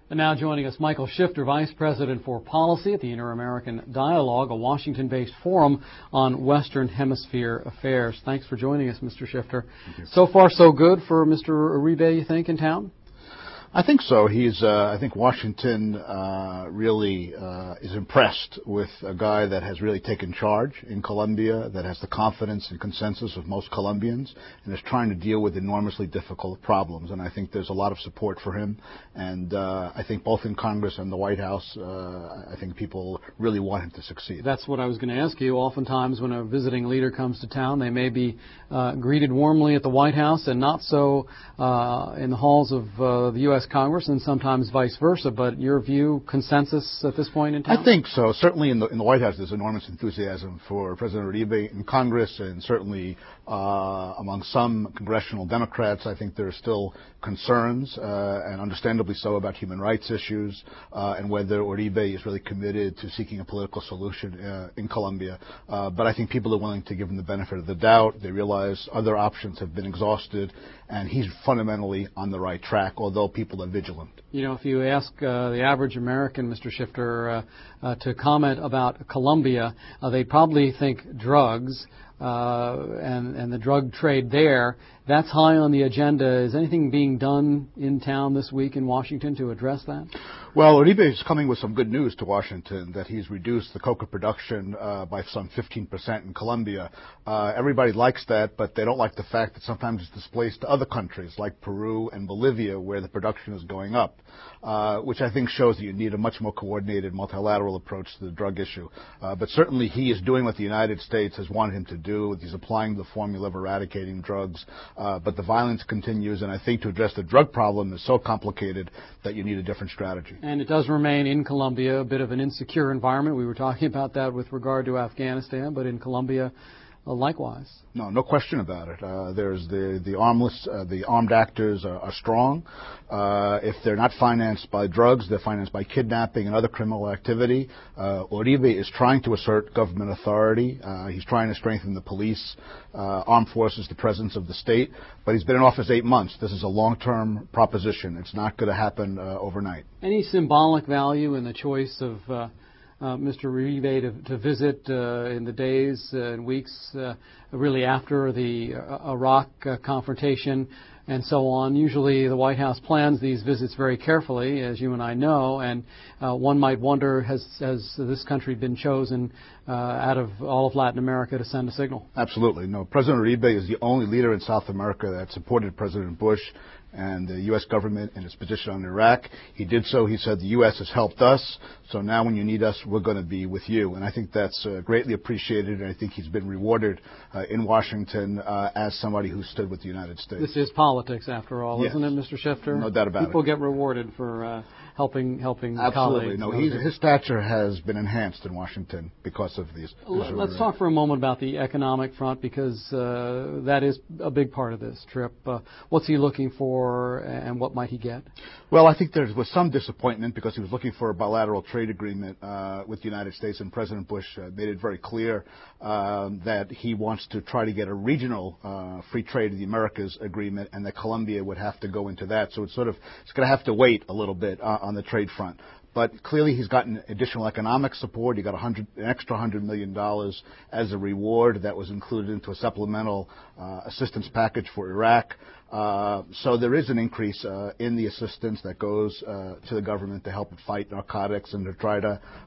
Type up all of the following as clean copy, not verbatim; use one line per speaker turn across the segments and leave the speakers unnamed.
And now joining us, Michael Shifter, Vice President for Policy at the Inter-American Dialogue, a Washington-based forum on Western Hemisphere affairs. Thanks for joining us, Mr. Shifter. So far, so good for Mr. Uribe, you think, in town?
I think so. I think Washington really is impressed with a guy that has really taken charge in Colombia, that has the confidence and consensus of most Colombians, and is trying to deal with enormously difficult problems. And I think there's a lot of support for him. And I think both in Congress and the White House, I think people really want him to succeed.
That's what I was going to ask you. Oftentimes when a visiting leader comes to town, they may be greeted warmly at the White House and not so in the halls of the U.S. Congress, and sometimes vice versa. But your view, consensus at this point in time?
I think so. Certainly in the White House, there's enormous enthusiasm for President Uribe. In Congress, and certainly among some congressional Democrats, I think there are still concerns, and understandably so, about human rights issues and whether Uribe is really committed to seeking a political solution in Colombia. But I think people are willing to give him the benefit of the doubt. They realize other options have been exhausted, and he's fundamentally on the right track, although people are vigilant.
You know, if you ask the average American, Mr. Shifter, to comment about Colombia, they'd probably think drugs and the drug trade there. That's high on the agenda. Is anything being done in town this week in Washington to address that?
Well, Uribe is coming with some good news to Washington, that he's reduced the coca production by some 15% in Colombia. Everybody likes that, but they don't like the fact that sometimes it's displaced to other countries like Peru and Bolivia, where the production is going up, which I think shows that you need a much more coordinated multilateral approach to the drug issue. But certainly he is doing what the United States has wanted him to do. He's applying the formula of eradicating drugs. But the violence continues, and I think to address the drug problem is so complicated that you need a different strategy.
And it does remain in Colombia a bit of an insecure environment. We were talking about that with regard to Afghanistan, but in Colombia, likewise.
No question about it. There's the armed actors are strong. If they're not financed by drugs, they're financed by kidnapping and other criminal activity. Uribe is trying to assert government authority. He's trying to strengthen the police, armed forces, the presence of the state. But he's been in office 8 months. This is a long-term proposition. It's not going to happen overnight.
Any symbolic value in the choice of Mr. Uribe to visit in the days and weeks really after the Iraq confrontation and so on? Usually the White House plans these visits very carefully, as you and I know, and one might wonder, has this country been chosen out of all of Latin America to send a signal?
Absolutely. No, President Uribe is the only leader in South America that supported President Bush and the U.S. government in its position on Iraq. He did so. He said the U.S. has helped us, so now when you need us, we're going to be with you. And I think that's greatly appreciated, and I think he's been rewarded in Washington as somebody who stood with the United States.
This is politics, after all,
yes.
Isn't it, Mr. Shifter?
No doubt about
People
it.
get rewarded for helping
Absolutely.
colleagues.
No, his stature has been enhanced in Washington because of these.
Let's talk for a moment about the economic front, because that is a big part of this trip. What's he looking for, and what might he get?
Well, I think there was some disappointment because he was looking for a bilateral trade agreement with the United States, and President Bush made it very clear that he wants to try to get a regional free trade of the Americas agreement, and that Colombia would have to go into that. So it's going to have to wait a little bit on the trade front. But clearly he's gotten additional economic support. He got an extra $100 million as a reward that was included into a supplemental assistance package for Iraq. So there is an increase in the assistance that goes to the government to help it fight narcotics and to try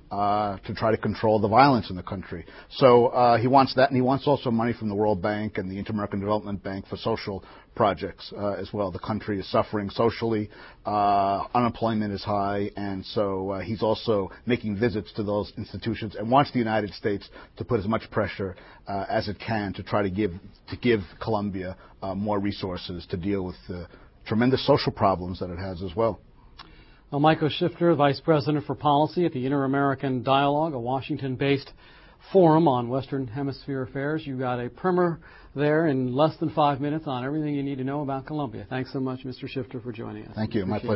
to control the violence in the country. So he wants that, and he wants also money from the World Bank and the Inter-American Development Bank for social projects as well. The country is suffering socially. Unemployment is high, and so he's also making visits to those institutions and wants the United States to put as much pressure as it can to try to give Colombia more resources to deal with the tremendous social problems that it has as well.
Well, Michael Shifter, Vice President for Policy at the Inter-American Dialogue, a Washington-based forum on Western Hemisphere affairs. You got a primer there in less than 5 minutes on everything you need to know about Colombia. Thanks so much, Mr. Shifter, for joining us.
Thank you. My pleasure.